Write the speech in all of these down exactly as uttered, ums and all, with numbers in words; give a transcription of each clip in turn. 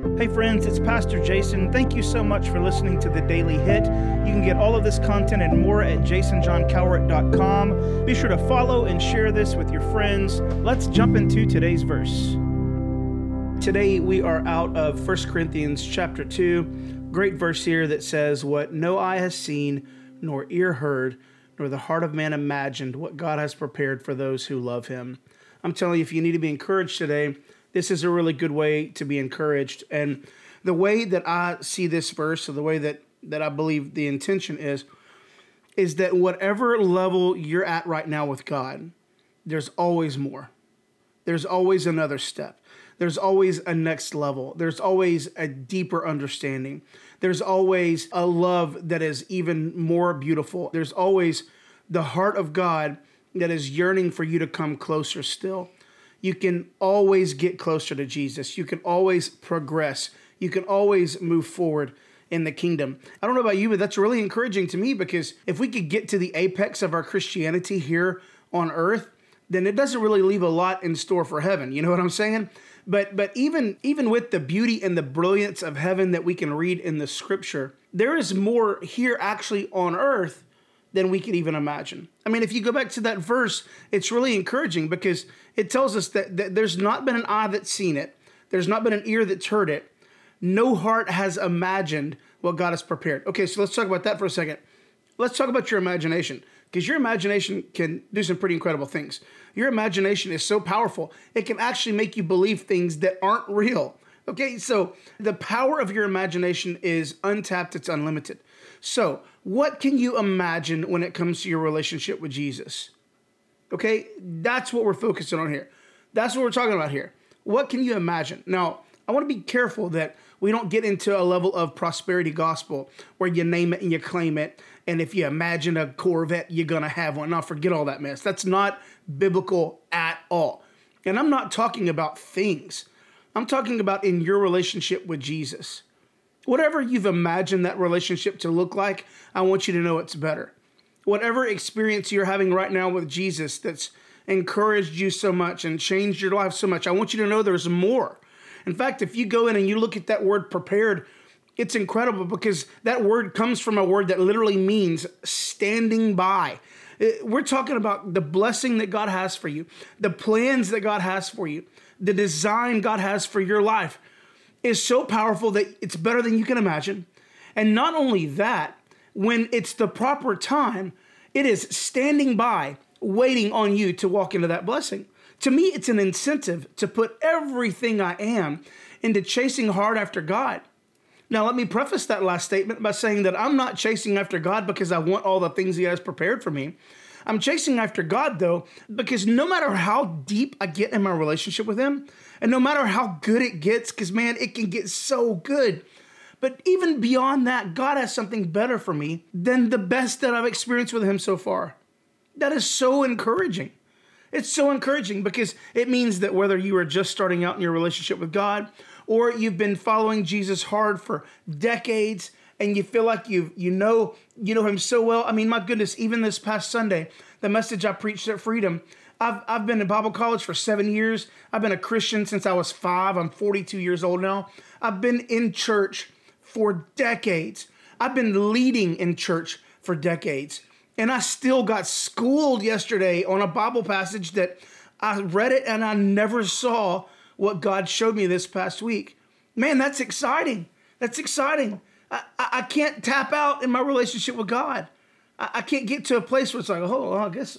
Hey friends, it's Pastor Jason. Thank you so much for listening to The Daily Hit. You can get all of this content and more at jason john cowart dot com. Be sure to follow and share this with your friends. Let's jump into today's verse. Today we are out of First Corinthians chapter two. Great verse here that says, "What no eye has seen, nor ear heard, nor the heart of man imagined, what God has prepared for those who love him." I'm telling you, if you need to be encouraged today, this is a really good way to be encouraged. And the way that I see this verse, or the way that, that I believe the intention is, is that whatever level you're at right now with God, there's always more. There's always another step. There's always a next level. There's always a deeper understanding. There's always a love that is even more beautiful. There's always the heart of God that is yearning for you to come closer still. You can always get closer to Jesus. You can always progress. You can always move forward in the kingdom. I don't know about you, but that's really encouraging to me, because if we could get to the apex of our Christianity here on earth, then it doesn't really leave a lot in store for heaven. You know what I'm saying? But but even, even with the beauty and the brilliance of heaven that we can read in the scripture, there is more here actually on earth than we could even imagine. I mean, if you go back to that verse, it's really encouraging, because it tells us that, that there's not been an eye that's seen it. There's not been an ear that's heard it. No heart has imagined what God has prepared. Okay, so let's talk about that for a second. Let's talk about your imagination, because your imagination can do some pretty incredible things. Your imagination is so powerful, it can actually make you believe things that aren't real. Okay, so the power of your imagination is untapped, it's unlimited. So what can you imagine when it comes to your relationship with Jesus? Okay, that's what we're focusing on here. That's what we're talking about here. What can you imagine? Now, I want to be careful that we don't get into a level of prosperity gospel where you name it and you claim it. And if you imagine a Corvette, you're going to have one. Now, forget all that mess. That's not biblical at all. And I'm not talking about things. I'm talking about in your relationship with Jesus. Whatever you've imagined that relationship to look like, I want you to know it's better. Whatever experience you're having right now with Jesus that's encouraged you so much and changed your life so much, I want you to know there's more. In fact, if you go in and you look at that word prepared, it's incredible, because that word comes from a word that literally means standing by. We're talking about the blessing that God has for you, the plans that God has for you, the design God has for your life is so powerful that it's better than you can imagine. And not only that, when it's the proper time, it is standing by, waiting on you to walk into that blessing. To me, it's an incentive to put everything I am into chasing hard after God. Now, let me preface that last statement by saying that I'm not chasing after God because I want all the things he has prepared for me. I'm chasing after God, though, because no matter how deep I get in my relationship with him, and no matter how good it gets, because, man, it can get so good. But even beyond that, God has something better for me than the best that I've experienced with him so far. That is so encouraging. It's so encouraging, because it means that whether you are just starting out in your relationship with God, or you've been following Jesus hard for decades, and you feel like you you know you know him so well. I mean, my goodness, even this past Sunday, the message I preached at Freedom, I've I've been in Bible college for seven years. I've been a Christian since I was five. I'm forty-two years old now. I've been in church for decades. I've been leading in church for decades. And I still got schooled yesterday on a Bible passage that I read it and I never saw what God showed me this past week. Man, that's exciting. That's exciting. I, I, I can't tap out in my relationship with God. I, I can't get to a place where it's like, oh, well, I guess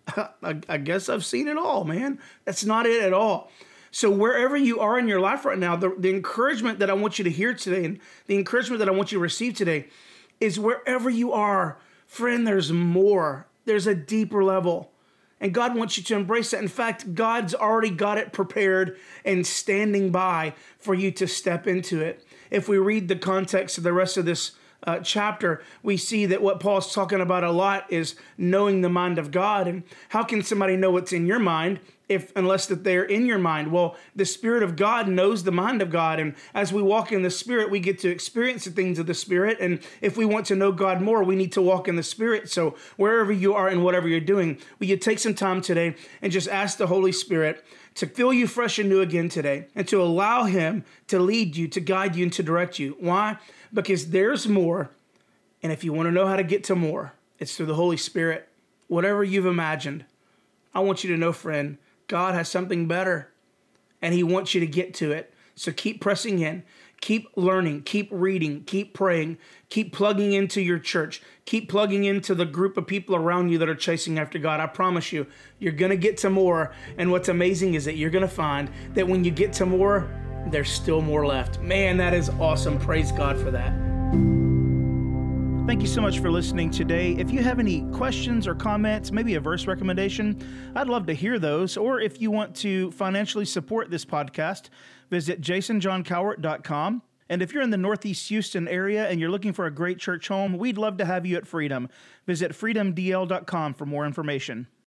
I, I guess I've seen it all, man. That's not it at all. So wherever you are in your life right now, the, the encouragement that I want you to hear today, and the encouragement that I want you to receive today, is wherever you are, friend, there's more. There's a deeper level. And God wants you to embrace that. In fact, God's already got it prepared and standing by for you to step into it. If we read the context of the rest of this uh, chapter, we see that what Paul's talking about a lot is knowing the mind of God. And how can somebody know what's in your mind if unless that they're in your mind. Well, the Spirit of God knows the mind of God. And as we walk in the Spirit, we get to experience the things of the Spirit. And if we want to know God more, we need to walk in the Spirit. So wherever you are and whatever you're doing, will you take some time today and just ask the Holy Spirit to fill you fresh and new again today, and to allow him to lead you, to guide you, and to direct you. Why? Because there's more. And if you want to know how to get to more, it's through the Holy Spirit. Whatever you've imagined, I want you to know, friend, God has something better, and he wants you to get to it. So keep pressing in, keep learning, keep reading, keep praying, keep plugging into your church, keep plugging into the group of people around you that are chasing after God. I promise you, you're going to get to more. And what's amazing is that you're going to find that when you get to more, there's still more left. Man, that is awesome. Praise God for that. Thank you so much for listening today. If you have any questions or comments, maybe a verse recommendation, I'd love to hear those. Or if you want to financially support this podcast, visit jason john cowart dot com. And if you're in the Northeast Houston area and you're looking for a great church home, we'd love to have you at Freedom. Visit freedom d l dot com for more information.